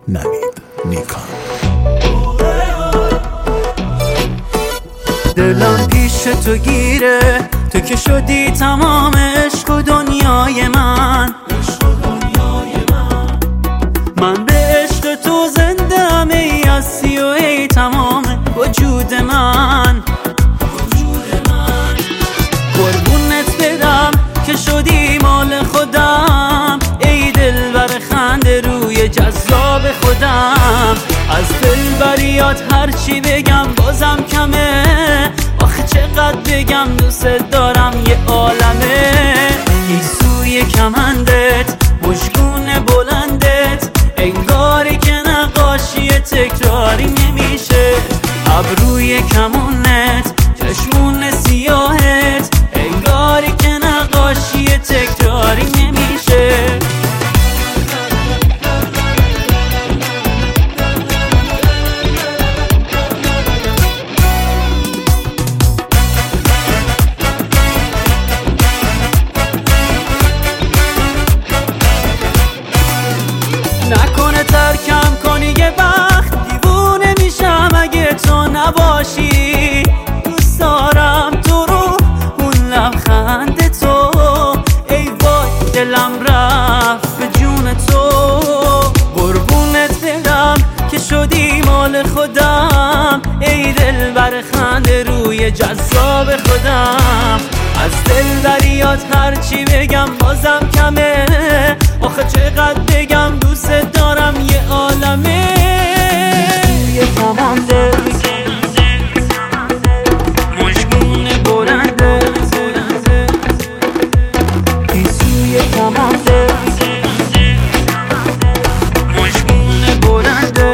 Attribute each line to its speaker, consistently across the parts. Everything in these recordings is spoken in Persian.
Speaker 1: نوید نیکان.
Speaker 2: دلم پیش تو گیره، تو که شدی تمام عشق و دنیای من. من به عشق تو زنده ام، ای هستی و ای تمام وجود من. قربونت برم که شدی مال خودم، ای دلبر خنده روی جذاب خودم. از دلبریات هرچی بگم بازم کمه، آخه چقدر بگم دوست دارم یه عالمه. ای سوی کمندت مشکون بلندت، انگاری که نقاشی تکراری نمیشه. ابروی کمونت چشمون سیاهت، انگاری که نقاشی تکراری نمیشه. نکنه ترکم کنی یه وقت، دیوونه میشم اگه تو نباشی. دوست دارم تو رو، اون لبخند تو، ای وای دلم رفت به جون تو. قربونت برم که شدی مال خودم، ای دلبر خنده روی جذاب خودم. از دلبریات هرچی بگم بازم کمه، آخه چقدر بگم دوست دارم یه عالمه. یه کمانده مشکون بلنده، پیسوی کمانده مشکون بلنده،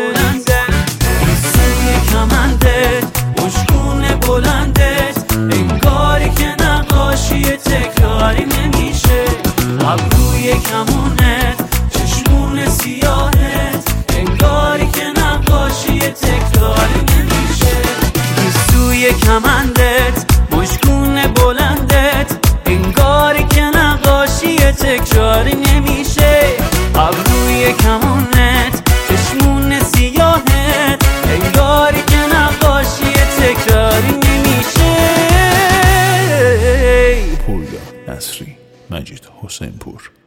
Speaker 2: پیسوی کمنده مشکون بلنده، انگاری که نقاشی تکراری نمیشه. ابروی کمونت چشمون سیاهت، انگاری که نقاشی تکراری نمیشه. گیسوی کمندت مشکون بلندت، انگاری که نقاشی تکراری نمیشه. ابروی کمونت چشمون سیاهت، انگاری که نقاشی تکراری نمیشه.
Speaker 1: پویا نصری، مجید حسین پور.